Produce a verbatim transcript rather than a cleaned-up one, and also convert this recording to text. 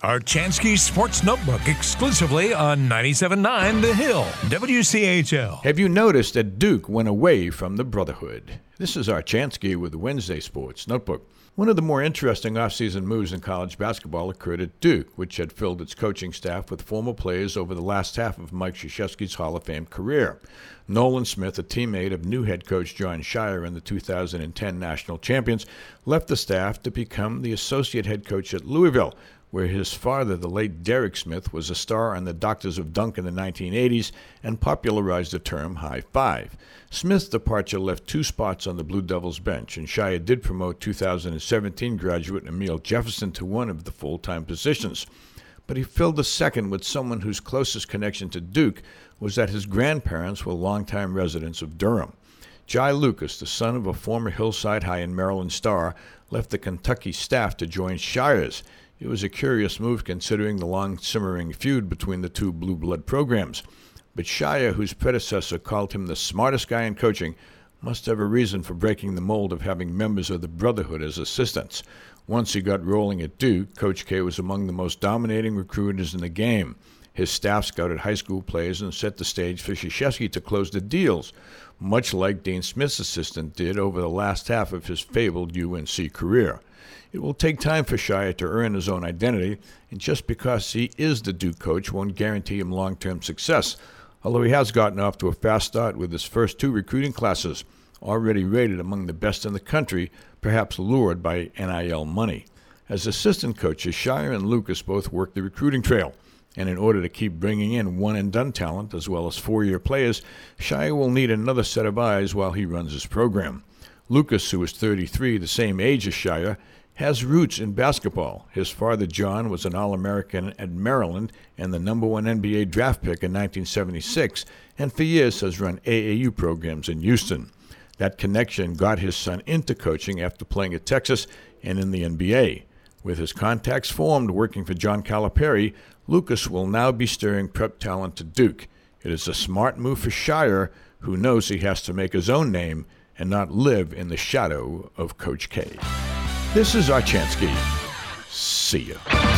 Archansky Sports Notebook exclusively on ninety-seven point nine The Hill, W C H L. Have you noticed that Duke went away from the Brotherhood? This is Archansky with the Wednesday Sports Notebook. One of the more interesting offseason moves in college basketball occurred at Duke, which had filled its coaching staff with former players over the last half of Mike Krzyzewski's Hall of Fame career. Nolan Smith, a teammate of new head coach Jon Scheyer and the two thousand ten national champions, left the staff to become the associate head coach at Louisville, where his father, the late Derek Smith, was a star on the Doctors of Dunk in the nineteen eighties and popularized the term high five. Smith's departure left two spots on the Blue Devils bench, and Scheyer did promote two thousand seventeen graduate Emile Jefferson to one of the full-time positions. But he filled the second with someone whose closest connection to Duke was that his grandparents were longtime residents of Durham. Jai Lucas, the son of a former Hillside High and Maryland star, left the Kentucky staff to join Scheyer's. It was a curious move considering the long-simmering feud between the two blue blood programs. But Scheyer, whose predecessor called him the smartest guy in coaching, must have a reason for breaking the mold of having members of the Brotherhood as assistants. Once he got rolling at Duke, Coach K was among the most dominating recruiters in the game. His staff scouted high school players and set the stage for Krzyzewski to close the deals, much like Dean Smith's assistant did over the last half of his fabled U N C career. It will take time for Scheyer to earn his own identity, and just because he is the Duke coach won't guarantee him long-term success, although he has gotten off to a fast start with his first two recruiting classes, already rated among the best in the country, perhaps lured by N I L money. As assistant coaches, Scheyer and Lucas both work the recruiting trail, and in order to keep bringing in one-and-done talent as well as four-year players, Scheyer will need another set of eyes while he runs his program. Lucas, who is thirty-three, the same age as Scheyer, has roots in basketball. His father, John, was an All-American at Maryland and the number one N B A draft pick in nineteen seventy-six, and for years has run A A U programs in Houston. That connection got his son into coaching after playing at Texas and in the N B A. With his contacts formed working for John Calipari, Lucas will now be steering prep talent to Duke. It is a smart move for Scheyer, who knows he has to make his own name and not live in the shadow of Coach K. This is Archansky. See ya.